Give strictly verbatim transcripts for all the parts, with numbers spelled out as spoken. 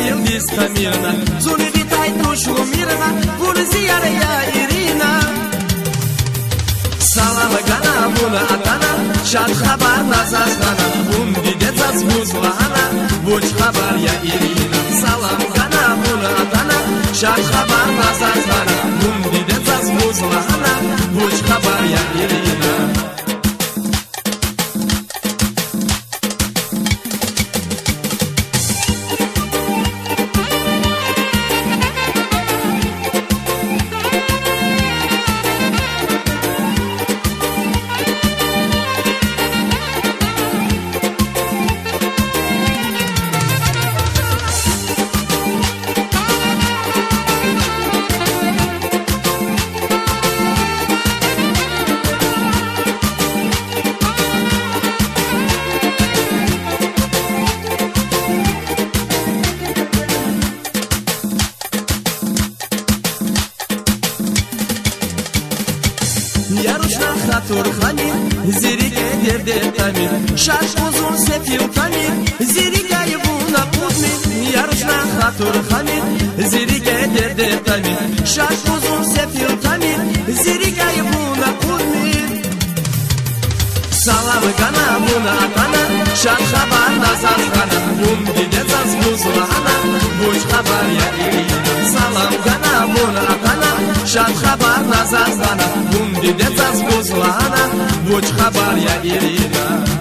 Филдиска Мирна, Зуни витай душу мирна, Бурзияре я Ирина. Салам гана буна атана, Шад хабар назазгана, Бун дидец аз бузлана, Буч хабар я Ирина. Салам гана буна атана, Шад хабар назазгана, Бун дидец аз бузлана, Буч хабар я Ирина. Yarışna xatur xani, zirige derde tamir, Şaş uzun sefil tamir, zirige buna kudmi. Yarışna xatur xani, zirige derde tamir, Şaş uzun sefil tamir, zirige buna kudmi. Salam gana buna atana, Şad xabar nazaz gana, Bun didez az buzlana, Buç xabar ya Irina. Salam gana buna atana, Şad xabar nazaz gana, Bun didez az buzlana, Buç xabar ya Irina.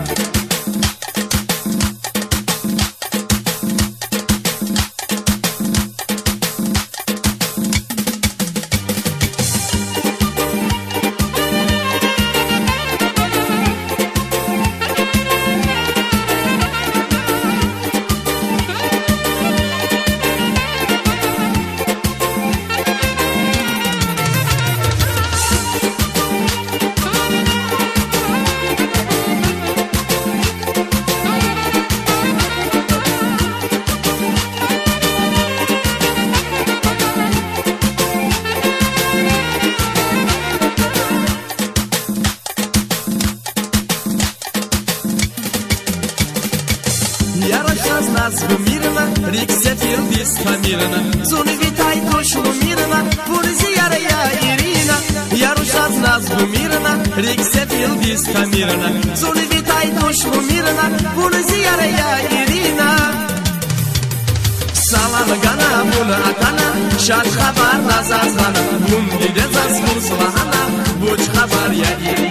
Yarışaz nazgı mirna, Rikse Fildiska Mirna, Zuni vitaj dušu mirna, Burzijare ya Irina. Yarışaz nazgı mirna, Rikse Fildiska Mirna, Zuni vitaj dušu mirna, Burzijare ya Irina. Salam gana buna atana, Şad xabar nazazgana, Bun didez az buzlana, Buç xabar ya Irina.